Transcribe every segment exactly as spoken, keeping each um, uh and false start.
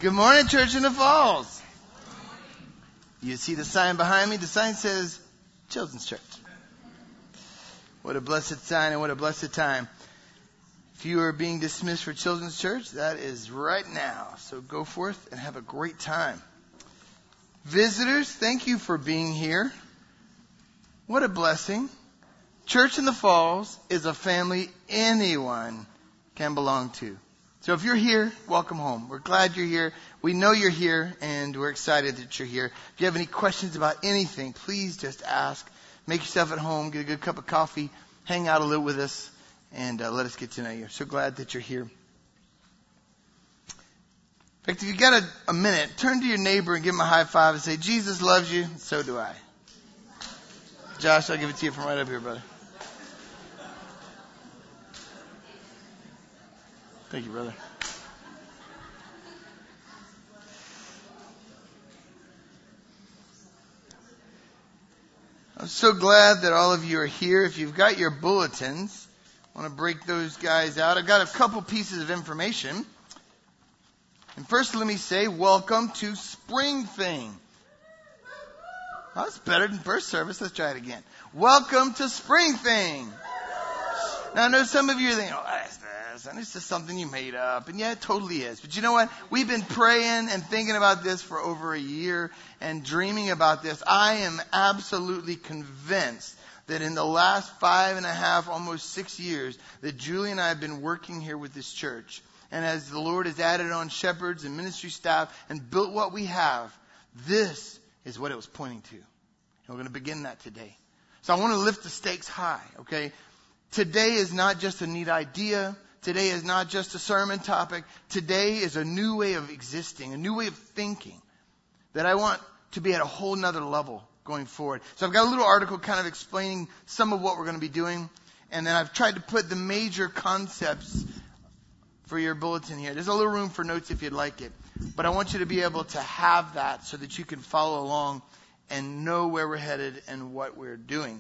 Good morning, Church in the Falls. You see the sign behind me? The sign says Children's Church. What a blessed sign and what a blessed time. If you are being dismissed for Children's Church, that is right now. So go forth and have a great time. Visitors, thank you for being here. What a blessing. Church in the Falls is a family anyone can belong to. So if you're here, welcome home. We're glad you're here. We know you're here, and we're excited that you're here. If you have any questions about anything, please just ask. Make yourself at home, get a good cup of coffee, hang out a little with us, and uh, let us get to know you. So glad that you're here. In fact, if you got a, a minute, turn to your neighbor and give him a high five and say, Jesus loves you, and so do I. Josh, I'll give it to you from right up here, brother. Thank you, brother. I'm so glad that all of you are here. If you've got your bulletins, I want to break those guys out. I've got a couple pieces of information. And first, let me say, welcome to Spring Thing. That's better than first service. Let's try it again. Welcome to Spring Thing. Now, I know some of you are thinking, oh, that's this, and it's just something you made up. And yeah, it totally is. But you know what? We've been praying and thinking about this for over a year and dreaming about this. I am absolutely convinced that in the last five and a half, almost six years, that Julie and I have been working here with this church. And as the Lord has added on shepherds and ministry staff and built what we have, this is what it was pointing to. And we're going to begin that today. So I want to lift the stakes high, okay? Today is not just a neat idea. Today is not just a sermon topic. Today is a new way of existing, a new way of thinking that I want to be at a whole nother level going forward. So I've got a little article kind of explaining some of what we're going to be doing. And then I've tried to put the major concepts for your bulletin here. There's a little room for notes if you'd like it. But I want you to be able to have that so that you can follow along and know where we're headed and what we're doing.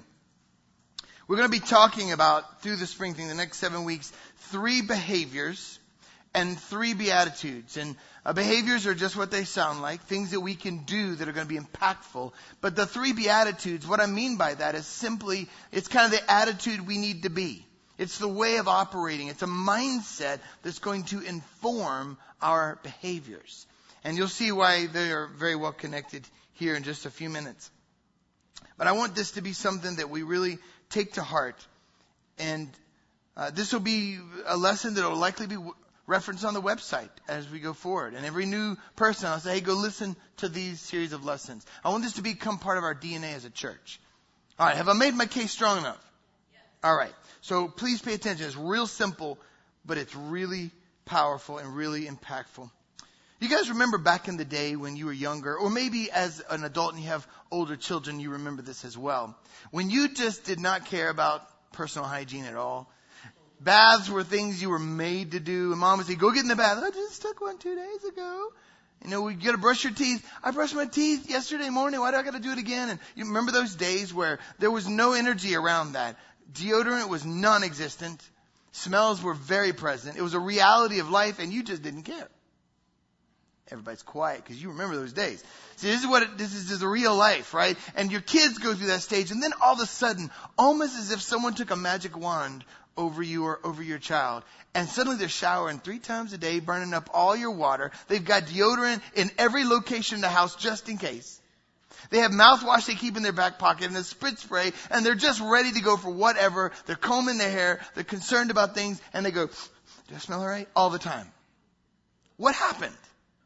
We're going to be talking about, through the spring thing, the next seven weeks, three behaviors and three beatitudes. And uh, behaviors are just what they sound like, things that we can do that are going to be impactful. But the three beatitudes, what I mean by that is simply, it's kind of the attitude we need to be. It's the way of operating. It's a mindset that's going to inform our behaviors. And you'll see why they are very well connected here in just a few minutes. But I want this to be something that we really take to heart. And uh, this will be a lesson that will likely be w- referenced on the website as we go forward. And every new person, I'll say, hey, go listen to these series of lessons. I want this to become part of our D N A as a church. All right, have I made my case strong enough? Yes. All right, so please pay attention. It's real simple, but it's really powerful and really impactful. You guys remember back in the day when you were younger, or maybe as an adult and you have older children, you remember this as well. When you just did not care about personal hygiene at all. Baths were things you were made to do. And mom would say, go get in the bath. I just took one two days ago. You know, we got to brush your teeth. I brushed my teeth yesterday morning. Why do I got to do it again? And you remember those days where there was no energy around that. Deodorant was non-existent. Smells were very present. It was a reality of life and you just didn't care. Everybody's quiet because you remember those days. See, this is what it, this is, this is a real life, right? And your kids go through that stage, and then all of a sudden, almost as if someone took a magic wand over you or over your child, and suddenly they're showering three times a day, burning up all your water. They've got deodorant in every location in the house just in case. They have mouthwash they keep in their back pocket and a sprit spray, and they're just ready to go for whatever. They're combing their hair. They're concerned about things, and they go, do I smell all right? All the time. What happened?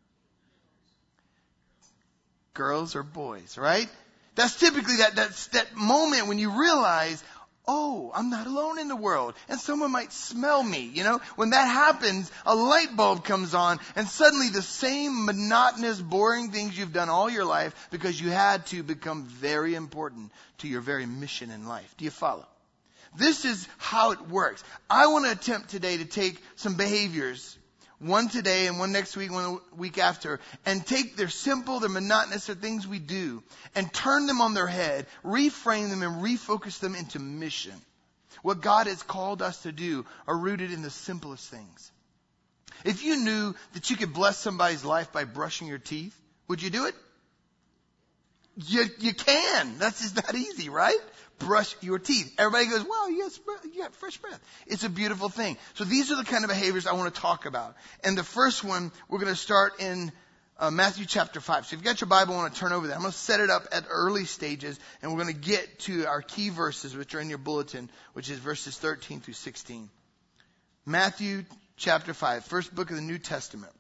Girls or boys, right? That's typically that, that's that moment when you realize, oh, I'm not alone in the world. And someone might smell me, you know? When that happens, a light bulb comes on and suddenly the same monotonous, boring things you've done all your life because you had to become very important to your very mission in life. Do you follow? This is how it works. I want to attempt today to take some behaviors, one today and one next week, one the week after, and take their simple, their monotonous, their things we do, and turn them on their head, reframe them and refocus them into mission. What God has called us to do are rooted in the simplest things. If you knew that you could bless somebody's life by brushing your teeth, would you do it? You, you can. That's just that easy, right? Brush your teeth. Everybody goes, wow, you got, you got fresh breath. It's a beautiful thing. So these are the kind of behaviors I want to talk about. And the first one, we're going to start in uh, Matthew chapter five. So if you've got your Bible, I want to turn over there. I'm going to set it up at early stages, and we're going to get to our key verses, which are in your bulletin, which is verses thirteen through sixteen. Matthew chapter five, first book of the New Testament.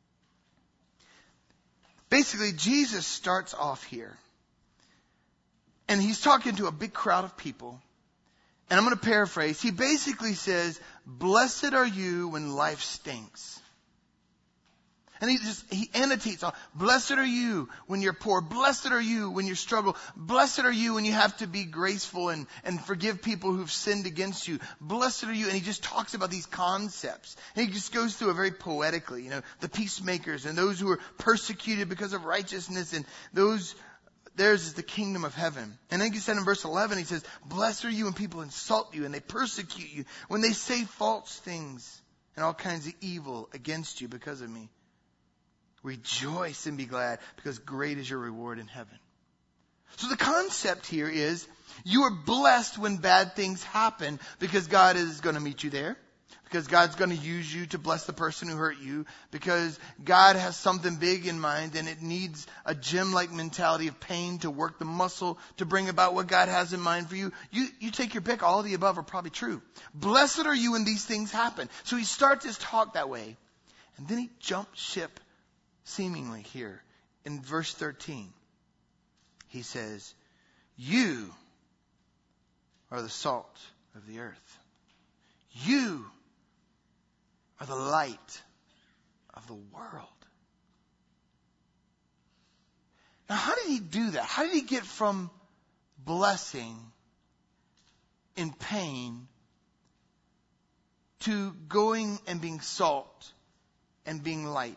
Basically, Jesus starts off here. And he's talking to a big crowd of people. And I'm going to paraphrase. He basically says, blessed are you when life stinks. And he just, he annotates all. Blessed are you when you're poor. Blessed are you when you struggle. Blessed are you when you have to be graceful and, and forgive people who've sinned against you. Blessed are you. And he just talks about these concepts. And he just goes through it very poetically. You know, the peacemakers and those who are persecuted because of righteousness, and those, theirs is the kingdom of heaven. And then he said in verse eleven, he says, blessed are you when people insult you and they persecute you, when they say false things and all kinds of evil against you because of me. Rejoice and be glad, because great is your reward in heaven. So the concept here is you are blessed when bad things happen, because God is going to meet you there. Because God's going to use you to bless the person who hurt you. Because God has something big in mind, and it needs a gym-like mentality of pain to work the muscle to bring about what God has in mind for you. You, you take your pick. All of the above are probably true. Blessed are you when these things happen. So he starts his talk that way. And then he jumps ship seemingly here in verse thirteen. He says, you are the salt of the earth. You are the light of the world. Now, how did he do that? How did he get from blessing in pain to going and being salt and being light?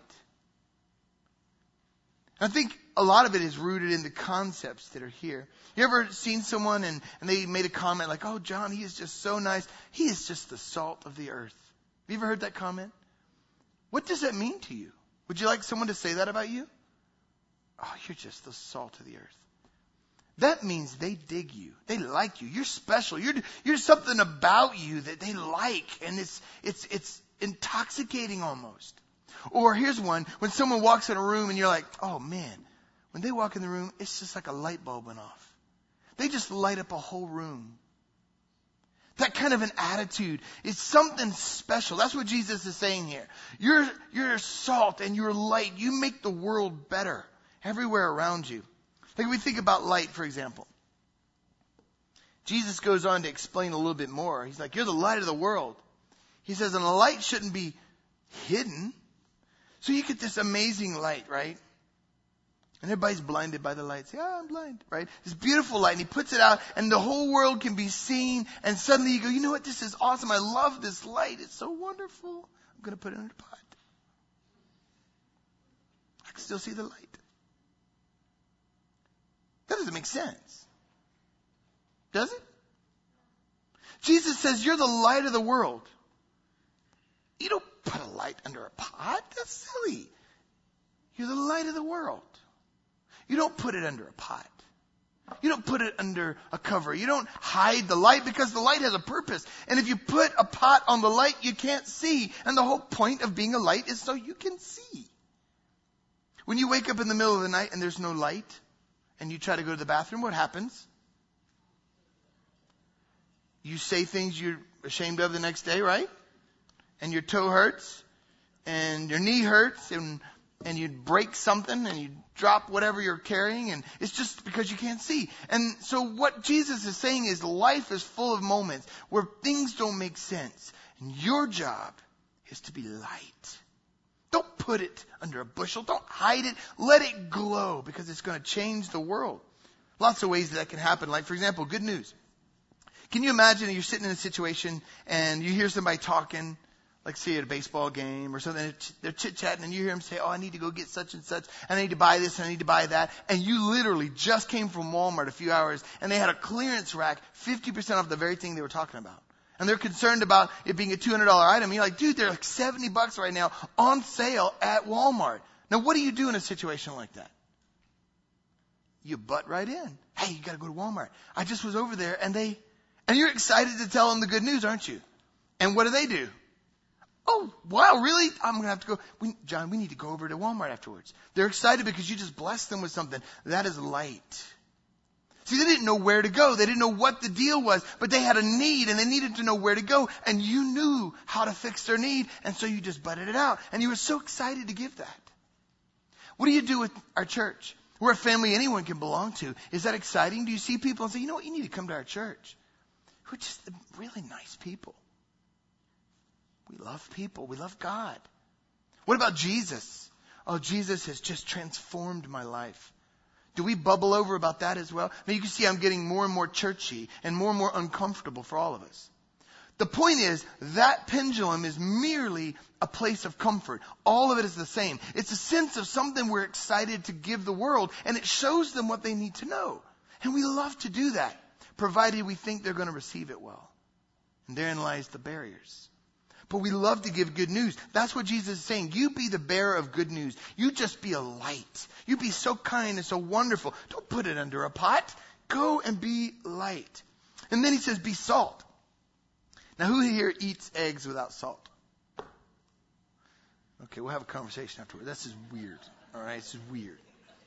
I think a lot of it is rooted in the concepts that are here. You ever seen someone and, and they made a comment like, oh, John, he is just so nice. He is just the salt of the earth. Have you ever heard that comment? What does that mean to you? Would you like someone to say that about you? Oh, you're just the salt of the earth. That means they dig you. They like you. You're special. You're, you're something about you that they like. And it's, it's, it's intoxicating almost. Or here's one, when someone walks in a room and you're like, oh man, when they walk in the room, it's just like a light bulb went off. They just light up a whole room. That kind of an attitude is something special. That's what Jesus is saying here. You're, you're salt and you're light. You make the world better everywhere around you. Like we think about light, for example. Jesus goes on to explain a little bit more. He's like, you're the light of the world. He says, and the light shouldn't be hidden. So you get this amazing light, right? And everybody's blinded by the lights. Yeah, I'm blind, right? This beautiful light. And he puts it out and the whole world can be seen. And suddenly you go, you know what? This is awesome. I love this light. It's so wonderful. I'm going to put it in a pot. I can still see the light. That doesn't make sense. Does it? Jesus says, you're the light of the world. You don't put a light under a pot. That's silly. You're the light of the world. You don't put it under a pot. You don't put it under a cover. You don't hide the light, because the light has a purpose. And if you put a pot on the light, you can't see. And the whole point of being a light is so you can see. When you wake up in the middle of the night and there's no light and you try to go to the bathroom, what happens? You say things you're ashamed of the next day, right? And your toe hurts, and your knee hurts, and and you break something, and you drop whatever you're carrying, and it's just because you can't see. And so what Jesus is saying is life is full of moments where things don't make sense. And your job is to be light. Don't put it under a bushel. Don't hide it. Let it glow, because it's going to change the world. Lots of ways that, that can happen. Like, for example, good news. Can you imagine that you're sitting in a situation and you hear somebody talking, like say at a baseball game or something, they're chit-chatting and you hear them say, oh, I need to go get such and such, and I need to buy this and I need to buy that. And you literally just came from Walmart a few hours and they had a clearance rack, fifty percent off the very thing they were talking about. And they're concerned about it being a two hundred dollars item. You're like, dude, they're like seventy bucks right now on sale at Walmart. Now, what do you do in a situation like that? You butt right in. Hey, you got to go to Walmart. I just was over there and they, and you're excited to tell them the good news, aren't you? And what do they do? Oh, wow, really? I'm going to have to go. We, John, we need to go over to Walmart afterwards. They're excited because you just blessed them with something. That is light. See, they didn't know where to go. They didn't know what the deal was, but they had a need and they needed to know where to go. And you knew how to fix their need. And so you just butted it out. And you were so excited to give that. What do you do with our church? We're a family anyone can belong to. Is that exciting? Do you see people and say, you know what, you need to come to our church? We're just really nice people. We love people. We love God. What about Jesus? Oh, Jesus has just transformed my life. Do we bubble over about that as well? Now you can see I'm getting more and more churchy and more and more uncomfortable for all of us. The point is, that pendulum is merely a place of comfort. All of it is the same. It's a sense of something we're excited to give the world, and it shows them what they need to know. And we love to do that, provided we think they're going to receive it well. And therein lies the barriers. But we love to give good news. That's what Jesus is saying. You be the bearer of good news. You just be a light. You be so kind and so wonderful. Don't put it under a pot. Go and be light. And then he says, be salt. Now, who here eats eggs without salt? Okay, we'll have a conversation afterward. This is weird. All right, this is weird.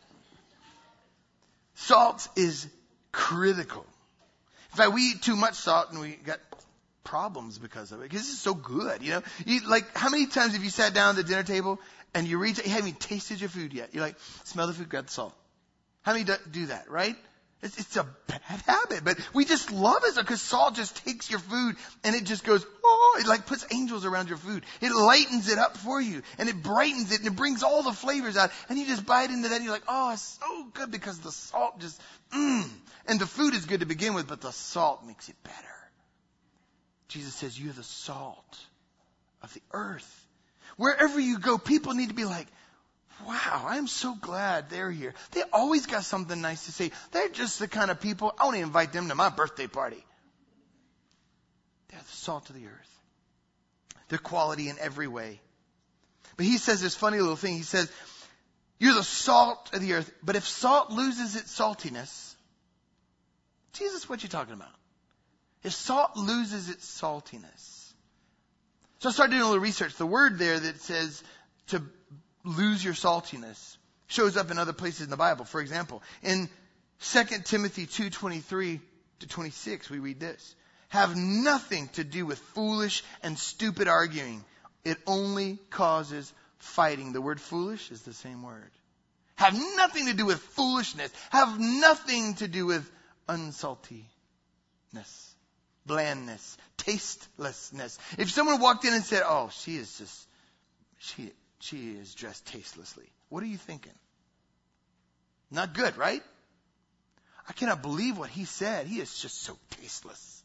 Salt is critical. In fact, we eat too much salt and we got problems because of it. Because it's so good, you know. You, like, how many times have you sat down at the dinner table and you reach, you haven't even tasted your food yet? You're like, smell the food, grab the salt. How many do, do that, right? It's, it's a bad habit, but we just love it because salt just takes your food and it just goes, oh, it like puts angels around your food. It lightens it up for you and it brightens it and it brings all the flavors out and you just bite into that and you're like, oh, it's so good because the salt just, mmm. And the food is good to begin with, but the salt makes it better. Jesus says, you're the salt of the earth. Wherever you go, people need to be like, wow, I'm so glad they're here. They always got something nice to say. They're just the kind of people, I want to invite them to my birthday party. They're the salt of the earth. They're quality in every way. But he says this funny little thing. He says, you're the salt of the earth. But if salt loses its saltiness, Jesus, what you talking about? If salt loses its saltiness. So I started doing a little research. The word there that says to lose your saltiness shows up in other places in the Bible. For example, in Second Timothy two twenty-three to twenty-six, we read this. Have nothing to do with foolish and stupid arguing. It only causes fighting. The word foolish is the same word. Have nothing to do with foolishness. Have nothing to do with unsaltiness, blandness, tastelessness. If someone walked in and said, oh, she is just, she She is dressed tastelessly. What are you thinking? Not good, right? I cannot believe what he said. He is just so tasteless.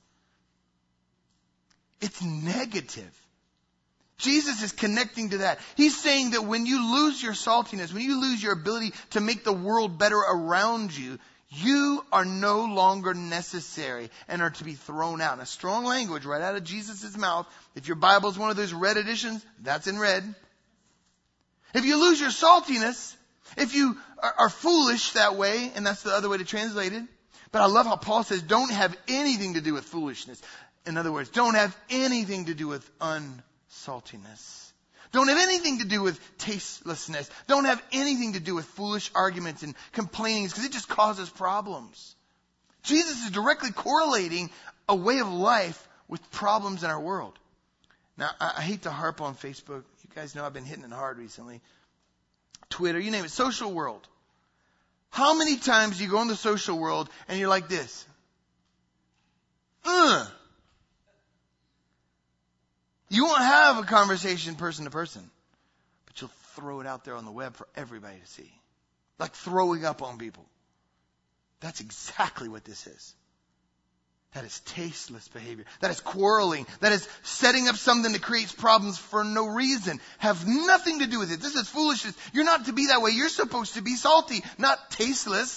It's negative. Jesus is connecting to that. He's saying that when you lose your saltiness, when you lose your ability to make the world better around you, you are no longer necessary and are to be thrown out. Now, strong language right out of Jesus' mouth. If your Bible is one of those red editions, that's in red. If you lose your saltiness, if you are, are foolish that way, and that's the other way to translate it. But I love how Paul says, don't have anything to do with foolishness. In other words, don't have anything to do with unsaltiness. Don't have anything to do with tastelessness. Don't have anything to do with foolish arguments and complainings, because it just causes problems. Jesus is directly correlating a way of life with problems in our world. Now, I, I hate to harp on Facebook. You guys know I've been hitting it hard recently. Twitter, you name it, social world. How many times do you go in the social world and you're like this? Ugh. You won't have a conversation person to person, but you'll throw it out there on the web for everybody to see. Like throwing up on people. That's exactly what this is. That is tasteless behavior. That is quarreling. That is setting up something that creates problems for no reason. Have nothing to do with it. This is foolishness. You're not to be that way. You're supposed to be salty, not tasteless.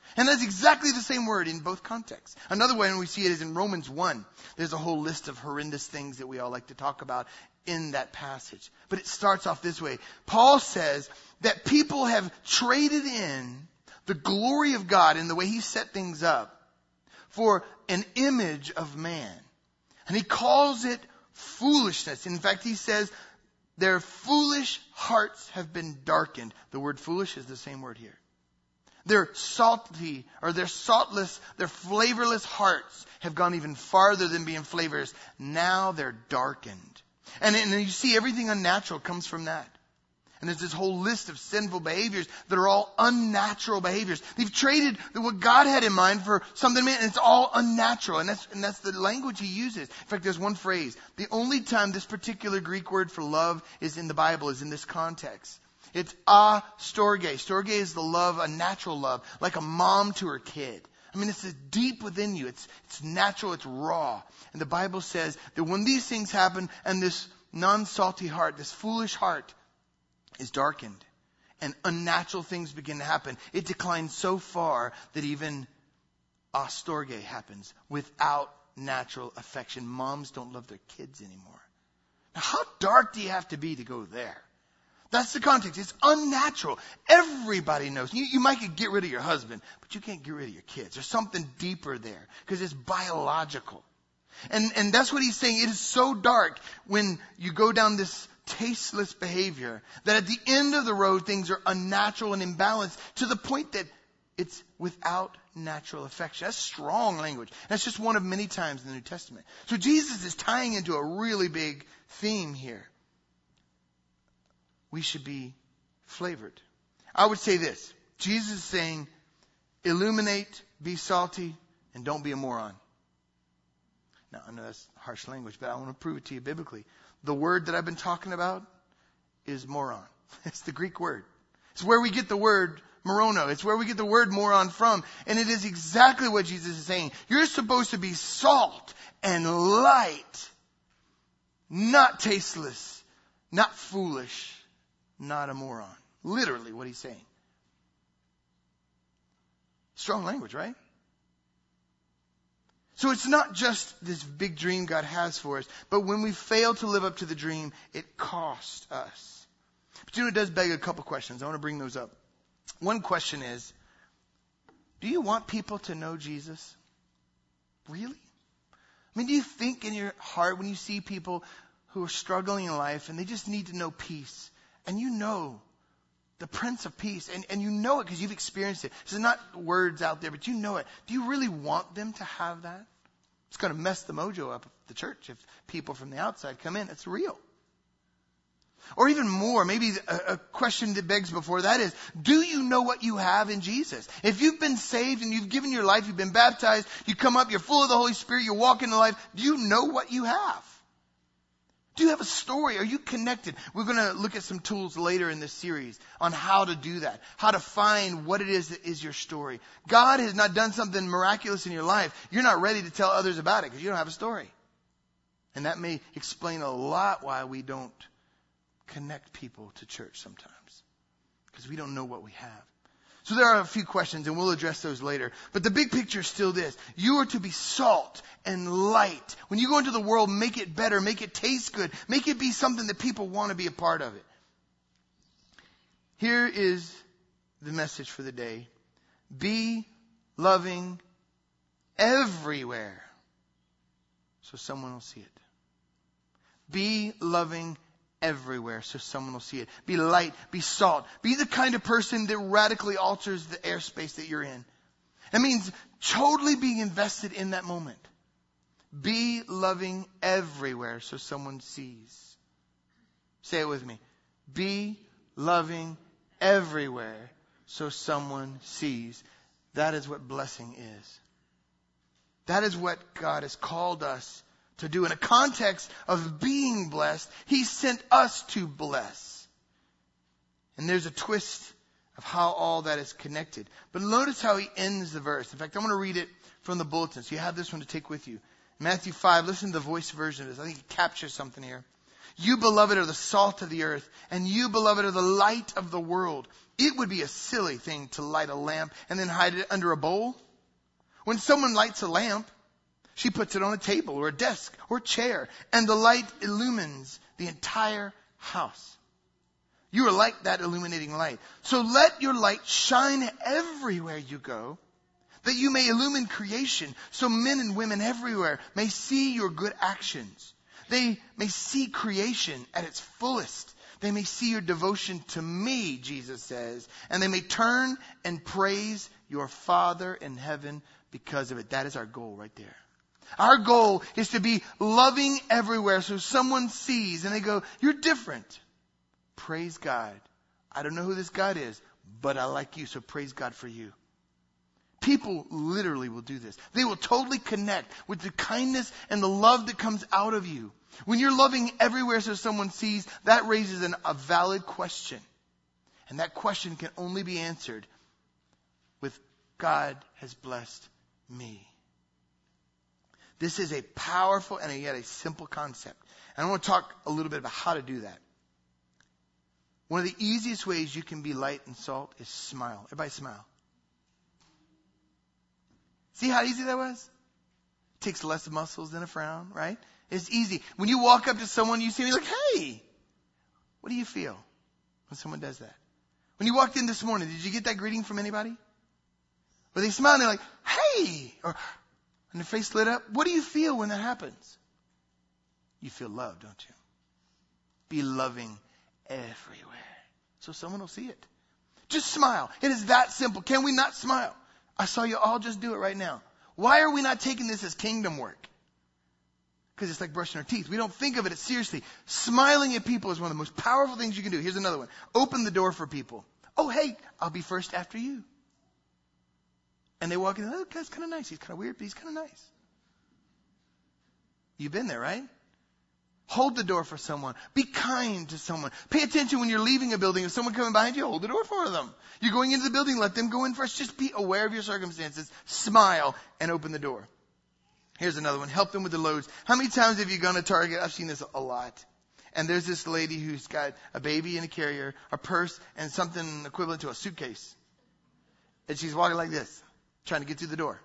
And that's exactly the same word in both contexts. Another way when we see it is in Romans one. There's a whole list of horrendous things that we all like to talk about in that passage. But it starts off this way. Paul says that people have traded in the glory of God in the way he set things up for an image of man. And he calls it foolishness. In fact, he says their foolish hearts have been darkened. The word foolish is the same word here. Their salty, or their saltless, their flavorless hearts have gone even farther than being flavors. Now they're darkened. And, and you see everything unnatural comes from that. And there's this whole list of sinful behaviors that are all unnatural behaviors. They've traded what God had in mind for something, and it's all unnatural. And that's, and that's the language he uses. In fact, there's one phrase. The only time this particular Greek word for love is in the Bible is in this context. It's a storge. Storge is the love, a natural love, like a mom to her kid. I mean, it's deep within you. It's, it's natural. It's raw. And the Bible says that when these things happen and this non-salty heart, this foolish heart is darkened and unnatural things begin to happen, it declines so far that even a storge happens without natural affection. Moms don't love their kids anymore. Now, how dark do you have to be to go there? That's the context. It's unnatural. Everybody knows. You, you might get rid of your husband, but you can't get rid of your kids. There's something deeper there because it's biological. And, and that's what he's saying. It is so dark when you go down this tasteless behavior that at the end of the road, things are unnatural and imbalanced to the point that it's without natural affection. That's strong language. That's just one of many times in the New Testament. So Jesus is tying into a really big theme here. We should be flavored. I would say this. Jesus is saying, illuminate, be salty, and don't be a moron. Now, I know that's harsh language, but I want to prove it to you biblically. The word that I've been talking about is moron. It's the Greek word. It's where we get the word morono. It's where we get the word moron from. And it is exactly what Jesus is saying. You're supposed to be salt and light, not tasteless, not foolish, not a moron. Literally what he's saying. Strong language, right? So it's not just this big dream God has for us, but when we fail to live up to the dream, it costs us. But you know, it does beg a couple questions. I want to bring those up. One question is, do you want people to know Jesus? Really? I mean, do you think in your heart when you see people who are struggling in life and they just need to know peace, and you know the Prince of Peace, and, and you know it because you've experienced it. This is not words out there, but you know it. Do you really want them to have that? It's going to mess the mojo up of the church if people from the outside come in. It's real. Or even more, maybe a, a question that begs before that is, do you know what you have in Jesus? If you've been saved and you've given your life, you've been baptized, you come up, you're full of the Holy Spirit, you're walking in life, do you know what you have? Do you have a story? Are you connected? We're going to look at some tools later in this series on how to do that, how to find what it is that is your story. God has not done something miraculous in your life. You're not ready to tell others about it because you don't have a story. And that may explain a lot why we don't connect people to church sometimes, because we don't know what we have. So there are a few questions, and we'll address those later. But the big picture is still this. You are to be salt and light. When you go into the world, make it better, make it taste good, make it be something that people want to be a part of it. Here is the message for the day. Be loving everywhere so someone will see it. Be loving everywhere so someone will see it. Be light, be salt. Be the kind of person that radically alters the airspace that you're in. That means totally being invested in that moment. Be loving everywhere so someone sees. Say it with me. Be loving everywhere so someone sees. That is what blessing is. That is what God has called us to do. In a context of being blessed, He sent us to bless. And there's a twist of how all that is connected. But notice how he ends the verse. In fact, I'm going to read it from the bulletin, so you have this one to take with you. Matthew five, listen to the voice version of this. I think it captures something here. You, beloved, are the salt of the earth, and you, beloved, are the light of the world. It would be a silly thing to light a lamp and then hide it under a bowl. When someone lights a lamp, she puts it on a table or a desk or a chair, and the light illumines the entire house. You are like that illuminating light. So let your light shine everywhere you go, that you may illumine creation, so men and women everywhere may see your good actions. They may see creation at its fullest. They may see your devotion to me, Jesus says, and they may turn and praise your Father in heaven because of it. That is our goal right there. Our goal is to be loving everywhere so someone sees and they go, you're different. Praise God. I don't know who this God is, but I like you, so praise God for you. People literally will do this. They will totally connect with the kindness and the love that comes out of you. When you're loving everywhere so someone sees, that raises an, a valid question. And that question can only be answered with God has blessed me. This is a powerful and yet a simple concept. And I want to talk a little bit about how to do that. One of the easiest ways you can be light and salt is smile. Everybody smile. See how easy that was? It takes less muscles than a frown, right? It's easy. When you walk up to someone, you see me like, hey, what do you feel when someone does that? When you walked in this morning, did you get that greeting from anybody? Or they smile and they're like, hey, or and their face lit up. What do you feel when that happens? You feel love, don't you? Be loving everywhere. So someone will see it. Just smile. It is that simple. Can we not smile? I saw you all just do it right now. Why are we not taking this as kingdom work? Because it's like brushing our teeth. We don't think of it as seriously. Smiling at people is one of the most powerful things you can do. Here's another one. Open the door for people. Oh, hey, I'll be first after you. And they walk in, oh, that's kind of nice. He's kind of weird, but he's kind of nice. You've been there, right? Hold the door for someone. Be kind to someone. Pay attention when you're leaving a building. If someone coming behind you, hold the door for them. You're going into the building, let them go in first. Just be aware of your circumstances. Smile and open the door. Here's another one. Help them with the loads. How many times have you gone to Target? I've seen this a lot. And there's this lady who's got a baby in a carrier, a purse, and something equivalent to a suitcase. And she's walking like this, trying to get through the door.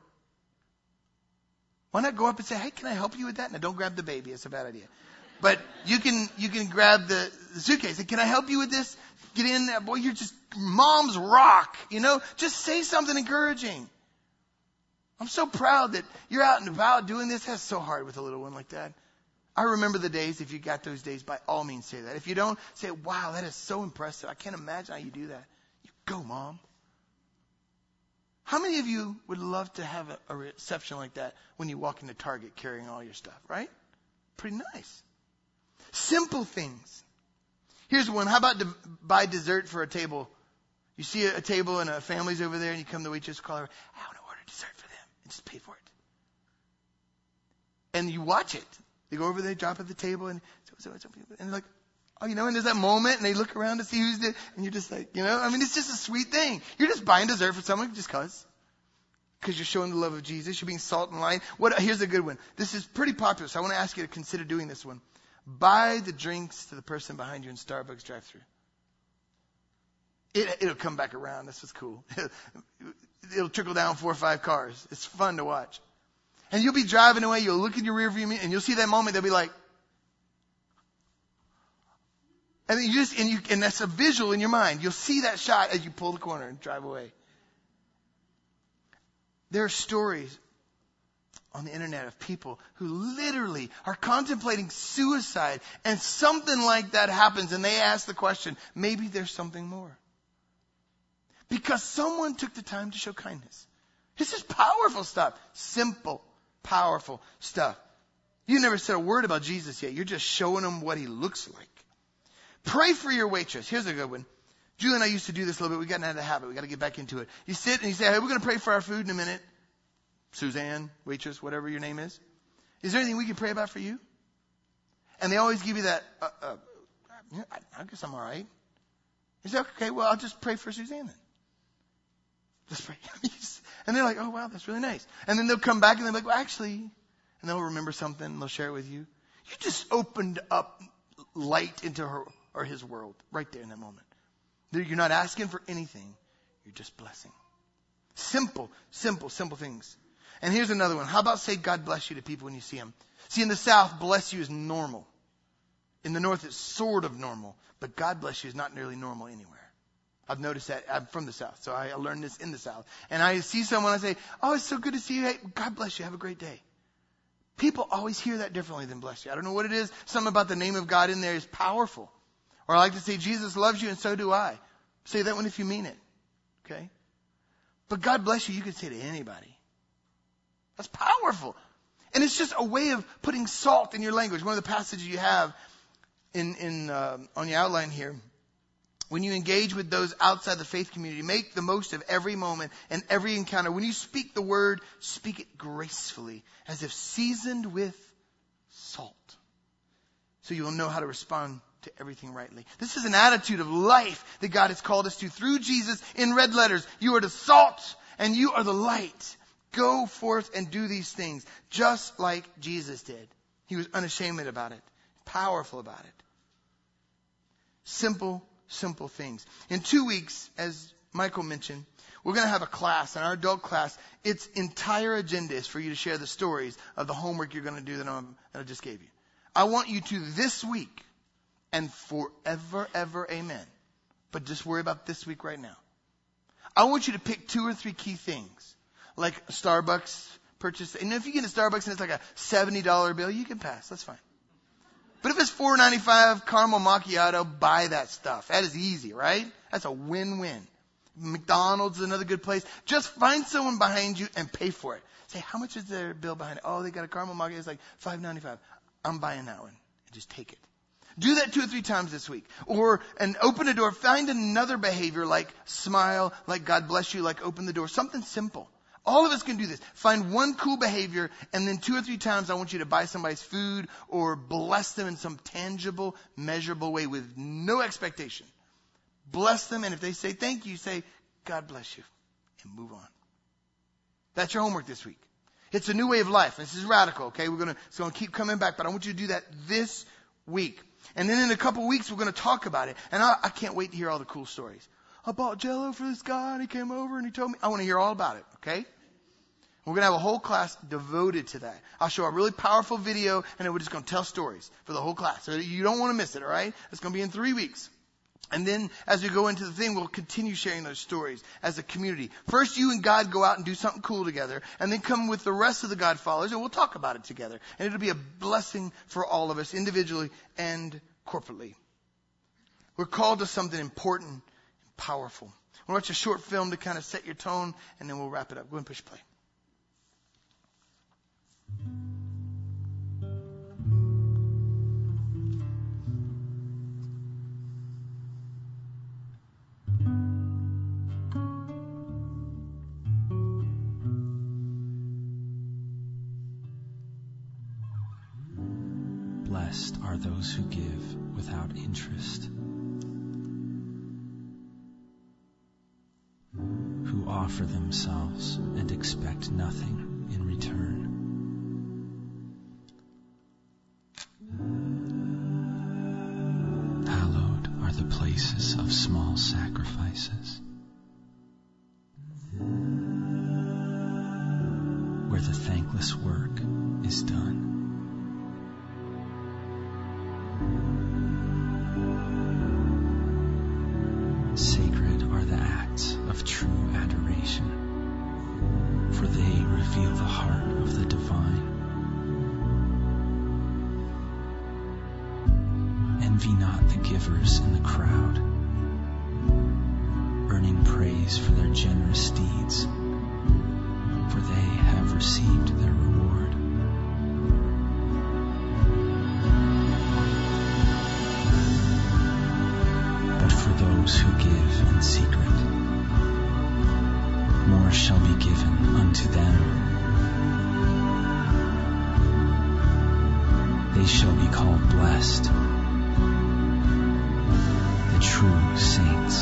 Why not go up and say, hey, can I help you with that? Now, don't grab the baby. It's a bad idea. But you can you can grab the, the suitcase. Can I help you with this? Get in there. Boy, you're just, moms rock. You know, just say something encouraging. I'm so proud that you're out and about doing this. That's so hard with a little one like that. I remember the days. If you got those days, by all means say that. If you don't, say, wow, that is so impressive. I can't imagine how you do that. You go, Mom. How many of you would love to have a, a reception like that when you walk into Target carrying all your stuff, right? Pretty nice. Simple things. Here's one. How about to buy dessert for a table? You see a, a table and a family's over there and you come to the waitress, call her, I want to order dessert for them, and just pay for it. And you watch it. They go over there, drop at the table, and so, so, so, and like, oh, you know, and there's that moment, and they look around to see who's there, and you're just like, you know, I mean, it's just a sweet thing. You're just buying dessert for someone just cause. Because you're showing the love of Jesus. You're being salt and light. What? Here's a good one. This is pretty popular, so I want to ask you to consider doing this one. Buy the drinks to the person behind you in Starbucks drive-thru. It, it'll come back around. This is cool. It'll trickle down four or five cars. It's fun to watch. And you'll be driving away. You'll look in your rearview mirror, and you'll see that moment. They'll be like, and then you just, and you, and that's a visual in your mind. You'll see that shot as you pull the corner and drive away. There are stories on the internet of people who literally are contemplating suicide, and something like that happens, and they ask the question, maybe there's something more. Because someone took the time to show kindness. This is powerful stuff. Simple, powerful stuff. You never said a word about Jesus yet. You're just showing them what he looks like. Pray for your waitress. Here's a good one. Julie and I used to do this a little bit. We got into the habit. We got to get back into it. You sit and you say, hey, we're going to pray for our food in a minute. Suzanne, waitress, whatever your name is. Is there anything we can pray about for you? And they always give you that, uh, uh, I, I guess I'm all right. You say, okay, well, I'll just pray for Suzanne then. Just pray. And they're like, oh, wow, that's really nice. And then they'll come back and they're like, well, actually, and they'll remember something and they'll share it with you. You just opened up light into her or his world right there in that moment. You're not asking for anything. You're just blessing. Simple, simple, simple things. And here's another one. How about say God bless you to people when you see them? See, in the South, bless you is normal. In the North, it's sort of normal. But God bless you is not nearly normal anywhere. I've noticed that. I'm from the South, so I learned this in the South. And I see someone, I say, oh, it's so good to see you. Hey, God bless you. Have a great day. People always hear that differently than bless you. I don't know what it is. Something about the name of God in there is powerful. Or I like to say, Jesus loves you and so do I. Say that one if you mean it. Okay? But God bless you, you can say to anybody. That's powerful. And it's just a way of putting salt in your language. One of the passages you have in, in uh, on your outline here. When you engage with those outside the faith community, make the most of every moment and every encounter. When you speak the word, speak it gracefully, as if seasoned with salt. So you will know how to respond to everything rightly. This is an attitude of life that God has called us to through Jesus in red letters. You are the salt and you are the light. Go forth and do these things just like Jesus did. He was unashamed about it, powerful about it. Simple, simple things. In two weeks, as Michael mentioned, we're going to have a class, and our adult class, its entire agenda is for you to share the stories of the homework you're going to do that, I'm, that I just gave you. I want you to this week and forever, ever, amen. But just worry about this week right now. I want you to pick two or three key things, like a Starbucks purchase. And if you get a Starbucks and it's like a seventy dollar bill, you can pass. That's fine. But if it's four ninety-five caramel macchiato, buy that stuff. That is easy, right? That's a win-win. McDonald's is another good place. Just find someone behind you and pay for it. Say, how much is their bill behind it? Oh, they got a caramel macchiato. It's like five ninety-five. I'm buying that one. And just take it. Do that two or three times this week. Or, and open a door. Find another behavior like smile, like God bless you, like open the door. Something simple. All of us can do this. Find one cool behavior, and then two or three times I want you to buy somebody's food or bless them in some tangible, measurable way with no expectation. Bless them, and if they say thank you, say, God bless you, and move on. That's your homework this week. It's a new way of life. This is radical, okay? We're gonna, it's gonna keep coming back, but I want you to do that this week. And then in a couple weeks, we're gonna talk about it. And I, I can't wait to hear all the cool stories. I bought Jell-O for this guy, and he came over and he told me. I want to hear all about it, okay? We're going to have a whole class devoted to that. I'll show a really powerful video, and then we're just going to tell stories for the whole class. So you don't want to miss it, all right? It's going to be in three weeks. And then as we go into the thing, we'll continue sharing those stories as a community. First, you and God go out and do something cool together, and then come with the rest of the God followers, and we'll talk about it together. And it'll be a blessing for all of us, individually and corporately. We're called to something important and powerful. We'll watch a short film to kind of set your tone, and then we'll wrap it up. Go ahead and push play. Blessed are those who give without interest, who offer themselves and expect nothing in return. Hallowed are the places of small sacrifices, where the thankless work is done. Sacred are the acts of true adoration, for they reveal the heart of the divine. Envy not the givers in the crowd, earning praise for their generous deeds, for they have received their reward. But for those who give in secret, more shall be given unto them. They shall be called blessed, the true saints.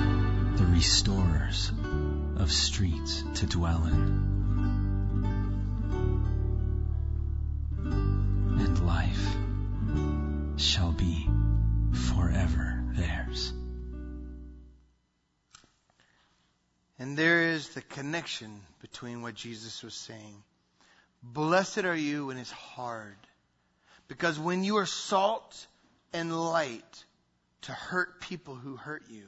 The restorers of streets to dwell in. forever theirs. And there is the connection between what Jesus was saying. Blessed are you when it's hard. Because when you are salt and light to hurt people who hurt you,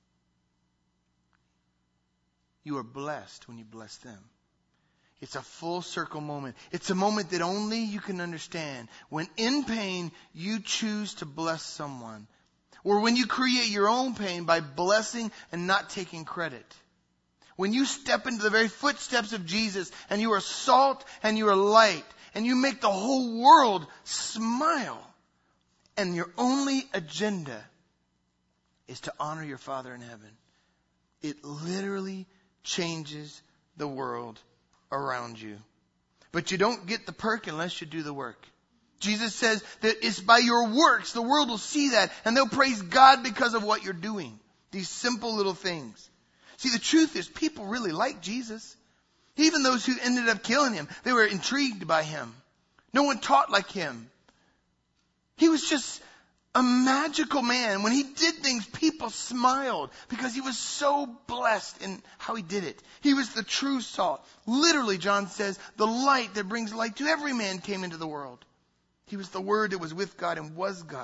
you are blessed when you bless them. It's a full circle moment. It's a moment that only you can understand. When in pain, you choose to bless someone. Or when you create your own pain by blessing and not taking credit. When you step into the very footsteps of Jesus and you are salt and you are light and you make the whole world smile and your only agenda is to honor your Father in heaven, it literally changes the world around you. But you don't get the perk unless you do the work. Jesus says that it's by your works. The world will see that and they'll praise God because of what you're doing. These simple little things. See, the truth is people really like Jesus. Even those who ended up killing him, they were intrigued by him. No one taught like him. He was just a magical man. When he did things, people smiled because he was so blessed in how he did it. He was the true salt. Literally, John says, the light that brings light to every man came into the world. He was the Word that was with God and was God.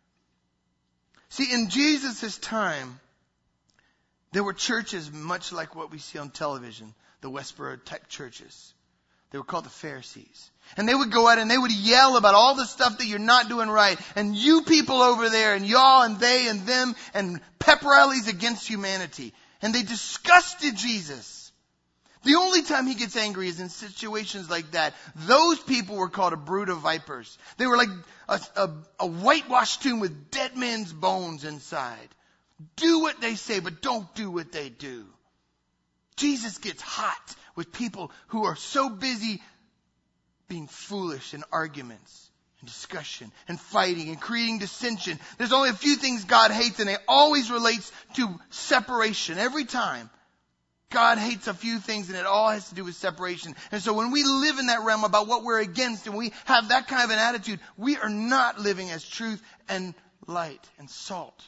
See, in Jesus' time, there were churches much like what we see on television, the Westboro type churches. They were called the Pharisees. And they would go out and they would yell about all the stuff that you're not doing right. And you people over there and y'all and they and them and pep rallies against humanity. And they disgusted Jesus. The only time he gets angry is in situations like that. Those people were called a brood of vipers. They were like a, a, a whitewashed tomb with dead men's bones inside. Do what they say, but don't do what they do. Jesus gets hot with people who are so busy being foolish in arguments and discussion and fighting and creating dissension. There's only a few things God hates, and it always relates to separation. Every time God hates a few things, and it all has to do with separation. And so when we live in that realm about what we're against and we have that kind of an attitude, we are not living as truth and light and salt.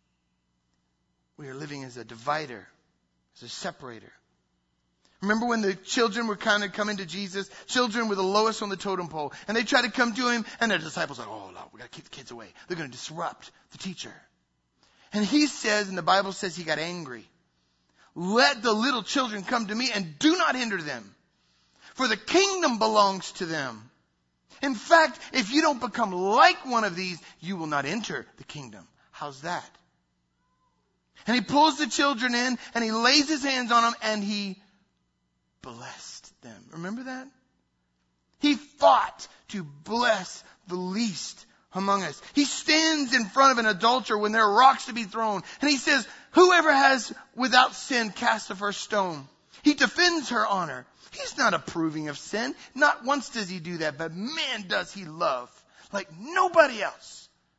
We are living as a divider, as a separator. Remember when the children were kind of coming to Jesus? Children were the lowest on the totem pole. And they tried to come to him, and their disciples were like, oh, no, we got to keep the kids away. They're going to disrupt the teacher. And he says, and the Bible says he got angry. Let the little children come to me and do not hinder them. For the kingdom belongs to them. In fact, if you don't become like one of these, you will not enter the kingdom. How's that? And he pulls the children in and he lays his hands on them and he blessed them. Remember that? He fought to bless the least among us. He stands in front of an adulterer when there are rocks to be thrown. And he says, whoever has without sin cast the first stone. He defends her honor. He's not approving of sin. Not once does he do that, but man does he love like nobody else.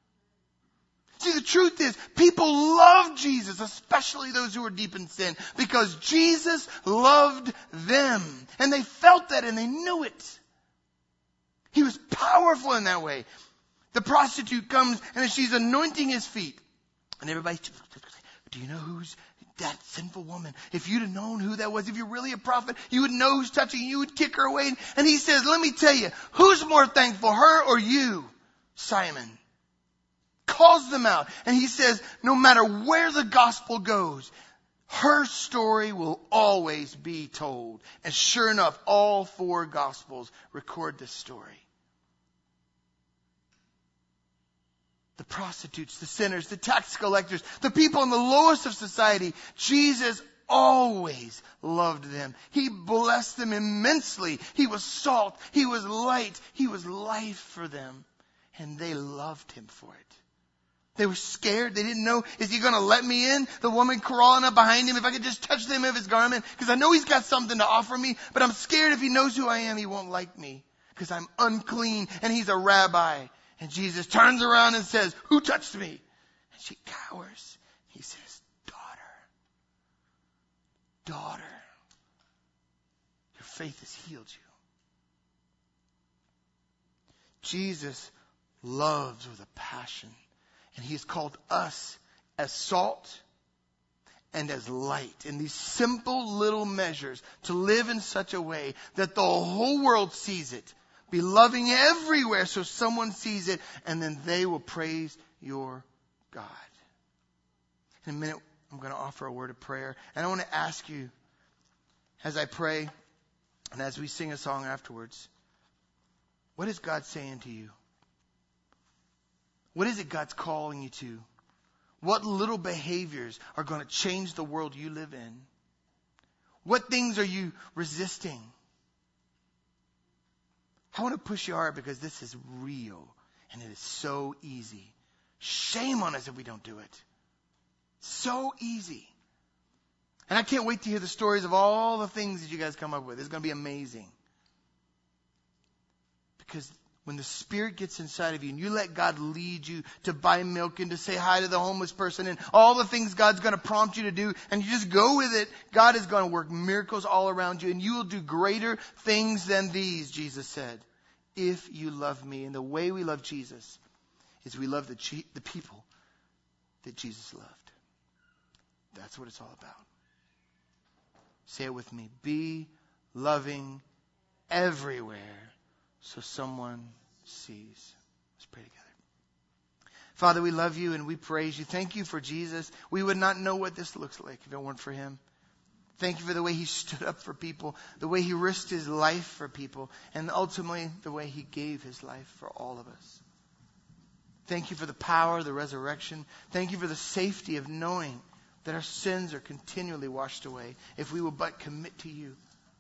See, the truth is, people love Jesus, especially those who are deep in sin, because Jesus loved them. And they felt that and they knew it. He was powerful in that way. The prostitute comes and she's anointing his feet. And everybody, do you know who's that sinful woman? If you'd have known who that was, if you're really a prophet, you would know who's touching you. You would kick her away. And he says, let me tell you, who's more thankful, her or you, Simon? Calls them out. And he says, no matter where the gospel goes, her story will always be told. And sure enough, all four gospels record this story. The prostitutes, the sinners, the tax collectors, the people in the lowest of society, Jesus always loved them. He blessed them immensely. He was salt. He was light. He was life for them. And they loved him for it. They were scared. They didn't know, is he going to let me in? The woman crawling up behind him, if I could just touch the hem of his garment, because I know he's got something to offer me, but I'm scared if he knows who I am, he won't like me, because I'm unclean and he's a rabbi. And Jesus turns around and says, who touched me? And she cowers. He says, daughter, daughter, your faith has healed you. Jesus loves with a passion. And he has called us as salt and as light in these simple little measures to live in such a way that the whole world sees it. Be loving everywhere so someone sees it and then they will praise your God. In a minute, I'm going to offer a word of prayer. And I want to ask you, as I pray and as we sing a song afterwards, what is God saying to you? What is it God's calling you to? What little behaviors are going to change the world you live in? What things are you resisting? I want to push you hard because this is real and it is so easy. Shame on us if we don't do it. So easy. And I can't wait to hear the stories of all the things that you guys come up with. It's going to be amazing. Because when the Spirit gets inside of you and you let God lead you to buy milk and to say hi to the homeless person and all the things God's going to prompt you to do and you just go with it, God is going to work miracles all around you and you will do greater things than these, Jesus said, if you love me. And the way we love Jesus is we love the, che- the people that Jesus loved. That's what it's all about. Say it with me. Be loving everywhere so someone sees. Let's pray together. Father, we love you and we praise you. Thank you for Jesus. We would not know what this looks like if it weren't for him. Thank you for the way he stood up for people, the way he risked his life for people, and ultimately the way he gave his life for all of us. Thank you for the power of the resurrection. Thank you for the safety of knowing that our sins are continually washed away if we will but commit to you.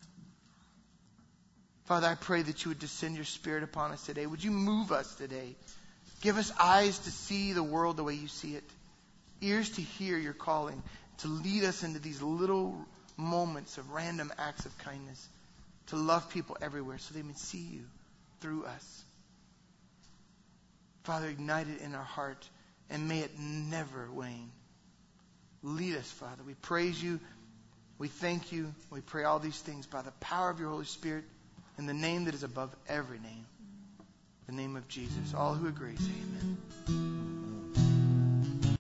Father, I pray that you would descend your Spirit upon us today. Would you move us today? Give us eyes to see the world the way you see it. Ears to hear your calling. To lead us into these little moments of random acts of kindness. To love people everywhere so they may see you through us. Father, ignite it in our heart and may it never wane. Lead us, Father. We praise you. We thank you. We pray all these things by the power of your Holy Spirit in the name that is above every name. The name of Jesus. All who agree say amen.